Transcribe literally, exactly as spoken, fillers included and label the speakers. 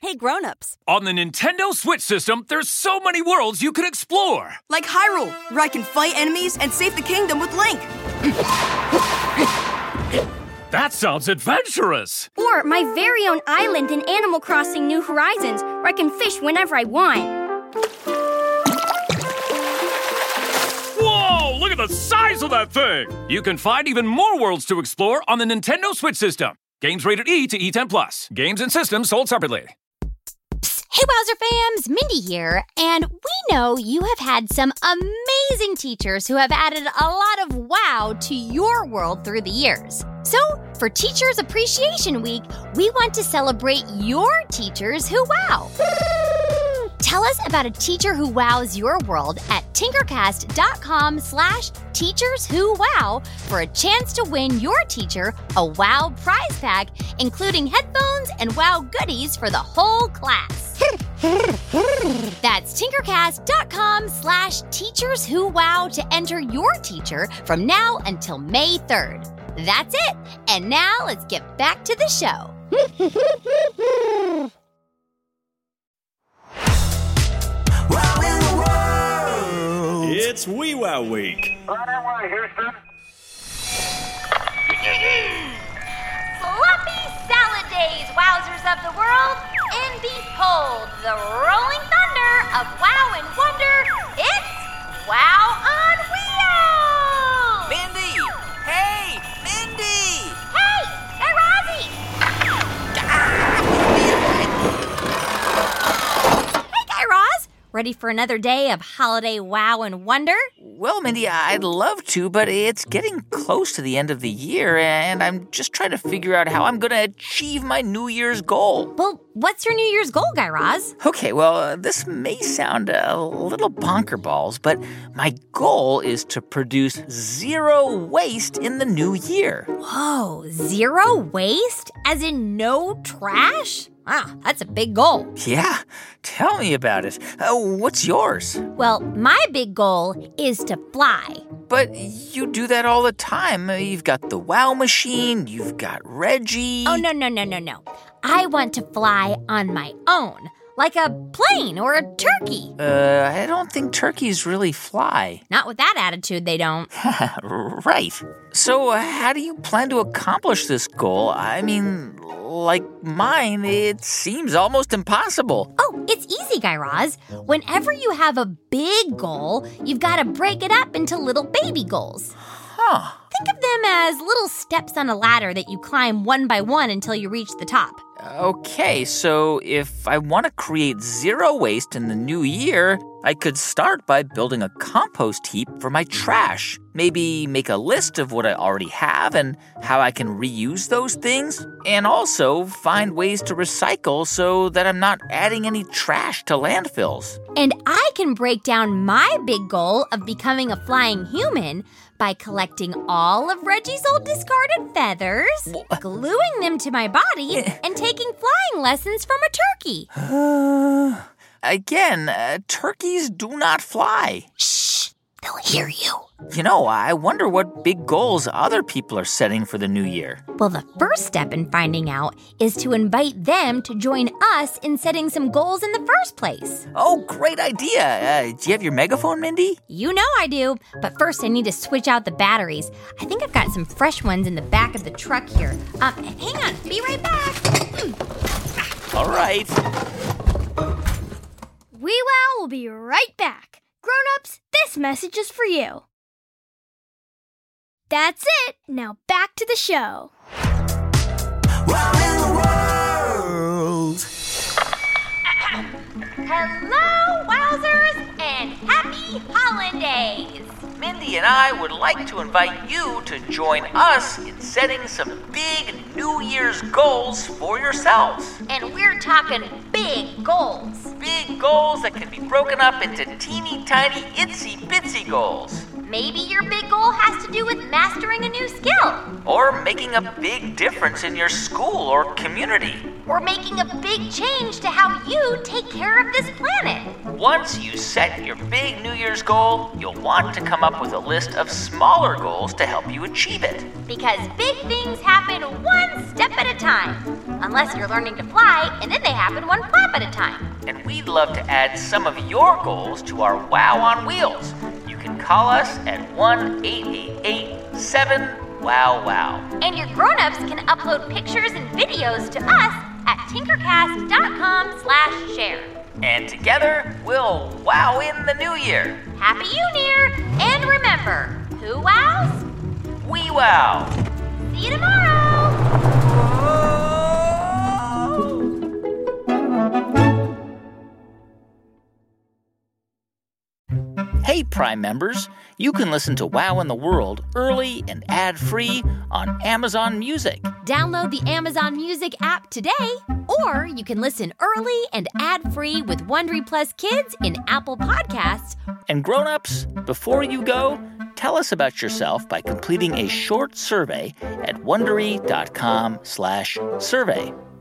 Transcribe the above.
Speaker 1: Hey, grown-ups.
Speaker 2: On the Nintendo Switch system, there's so many worlds you can explore.
Speaker 3: Like Hyrule, where I can fight enemies and save the kingdom with Link.
Speaker 2: That sounds adventurous.
Speaker 4: Or my very own island in Animal Crossing New Horizons, where I can fish whenever I want.
Speaker 2: Whoa, look at the size of that thing. You can find even more worlds to explore on the Nintendo Switch system. Games rated E to E ten plus. Games and systems sold separately.
Speaker 5: Hey, Wowzer fams, Mindy here, and we know you have had some amazing teachers who have added a lot of wow to your world through the years. So, for Teachers Appreciation Week, we want to celebrate your teachers who wow. Tell us about a teacher who wows your world at tinkercast.com slash teachers who wow for a chance to win your teacher a wow prize pack, including headphones and wow goodies for the whole class. That's tinkercast.com slash teachers who wow to enter your teacher from now until May third. That's it. And now let's get back to the show.
Speaker 6: Wow in the world!
Speaker 7: It's Wee Wow Week.
Speaker 8: Right away, Houston.
Speaker 5: Sloppy salad days, wowzers of the world, and behold the rolling thunder of wow and wonder. It's Wow on Wheels!
Speaker 6: Mindy! Hey! Mindy!
Speaker 5: Hey, hey, Rosie! Hey, Guy Raz! Ready for another day of holiday wow and wonder?
Speaker 9: Well, Mindy, I'd love to, but it's getting close to the end of the year, and I'm just trying to figure out how I'm going to achieve my New Year's goal.
Speaker 5: Well, what's your New Year's goal, Guy Raz?
Speaker 9: Okay, well, uh, this may sound a little bonkerballs, but my goal is to produce zero waste in the new year.
Speaker 5: Whoa, zero waste? As in no trash? Wow, that's a big goal.
Speaker 9: Yeah, tell me about it. Uh, what's yours?
Speaker 5: Well, my big goal is to fly.
Speaker 9: But you do that all the time. You've got the Wow Machine, you've got Reggie.
Speaker 5: Oh, no, no, no, no, no. I want to fly on my own, like a plane or a turkey.
Speaker 9: Uh, I don't think turkeys really fly.
Speaker 5: Not with that attitude, they don't.
Speaker 9: Right. So uh, how do you plan to accomplish this goal? I mean, like mine, it seems almost impossible.
Speaker 5: Oh, it's easy, Guy Raz. Whenever you have a big goal, you've got to break it up into little baby goals.
Speaker 9: Huh.
Speaker 5: Think of them as little steps on a ladder that you climb one by one until you reach the top.
Speaker 9: Okay, so if I want to create zero waste in the new year, I could start by building a compost heap for my trash. Maybe make a list of what I already have and how I can reuse those things. And also find ways to recycle so that I'm not adding any trash to landfills.
Speaker 5: And I can break down my big goal of becoming a flying human by collecting all of Reggie's old discarded feathers, gluing them to my body, and taking flying lessons from a turkey.
Speaker 9: Uh, again, uh, turkeys do not fly.
Speaker 5: Shh, they'll hear you.
Speaker 9: You know, I wonder what big goals other people are setting for the new year.
Speaker 5: Well, the first step in finding out is to invite them to join us in setting some goals in the first place.
Speaker 9: Oh, great idea. Uh, do you have your megaphone, Mindy?
Speaker 5: You know I do, but first I need to switch out the batteries. I think I've got some fresh ones in the back of the truck here. Um, hang on, be right back. Mm.
Speaker 9: All right.
Speaker 4: Wee Wow will be right back. Grown-ups, this message is for you. That's it. Now back to the show.
Speaker 6: Wow in the world!
Speaker 5: Hello, wowzers, and happy holidays!
Speaker 9: Mindy and I would like to invite you to join us in setting some big New Year's goals for yourselves.
Speaker 5: And we're talking big goals.
Speaker 9: Big goals that can be broken up into teeny tiny itsy bitsy goals.
Speaker 5: Maybe your big goal has to do with mastering a new skill.
Speaker 9: Or making a big difference in your school or community.
Speaker 5: Or making a big change to how you take care of this planet.
Speaker 9: Once you set your big New Year's goal, you'll want to come up with a list of smaller goals to help you achieve it.
Speaker 5: Because big things happen one step at a time. Unless you're learning to fly, and then they happen one flap at a time.
Speaker 9: And we'd love to add some of your goals to our Wow on Wheels. You can call us at one eight eight eight seven wow wow.
Speaker 5: And your grown-ups can upload pictures and videos to us at tinkercast.com slash share.
Speaker 9: And together, we'll wow in the new year.
Speaker 5: Happy New Year! And remember, who wows?
Speaker 9: We wow.
Speaker 5: See you tomorrow!
Speaker 9: Hey, Prime members, you can listen to Wow in the World early and ad-free on Amazon Music.
Speaker 1: Download the Amazon Music app today, or you can listen early and ad-free with Wondery Plus Kids in Apple Podcasts.
Speaker 9: And grown-ups, before you go, tell us about yourself by completing a short survey at Wondery.com slash survey.